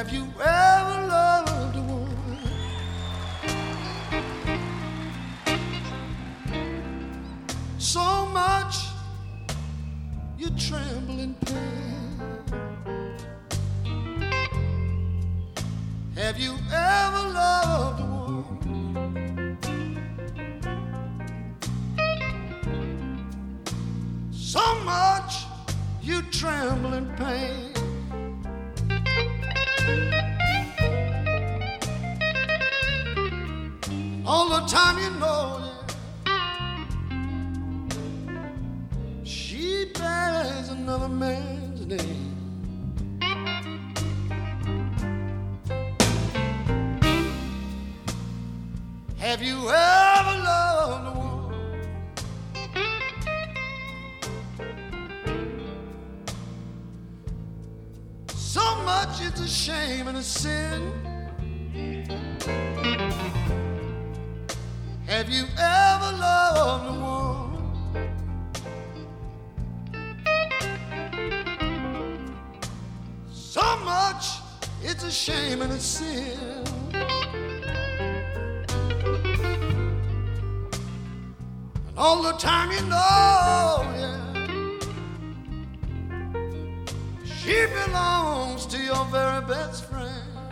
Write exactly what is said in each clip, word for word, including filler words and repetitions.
Have you ever loved a woman so much you tremble in pain? Have you ever loved a woman so much you tremble in pain? All the time you know that she bears another man's name. Have you ever loved a woman so much it's a shame and a sin? Have you ever loved a woman so much it's a shame and a sin? And all the time you know, yeah, she belongs to your very best friend.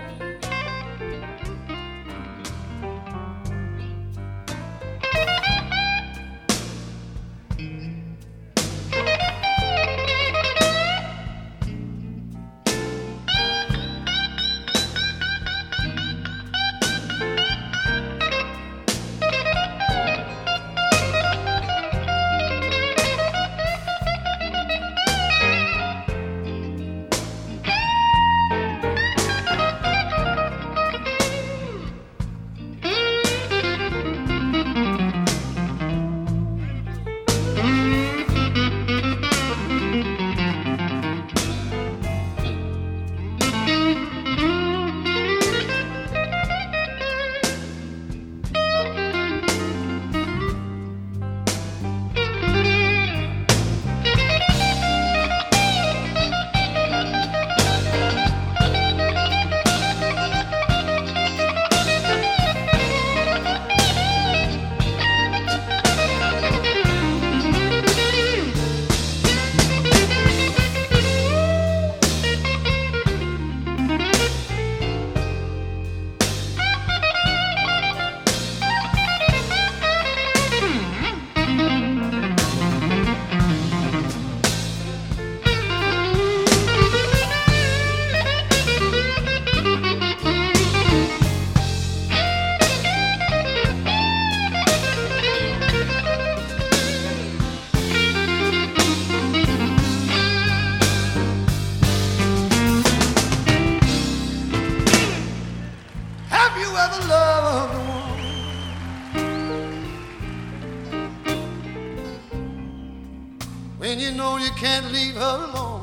When you know you can't leave her alone.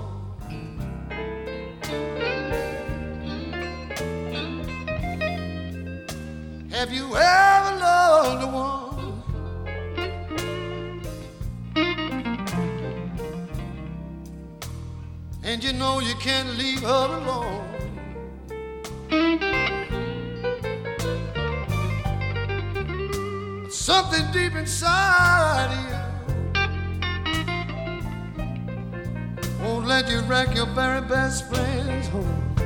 Have you ever loved a woman and you know you can't leave her alone? Something deep inside of you won't let you wreck your very best friend's home.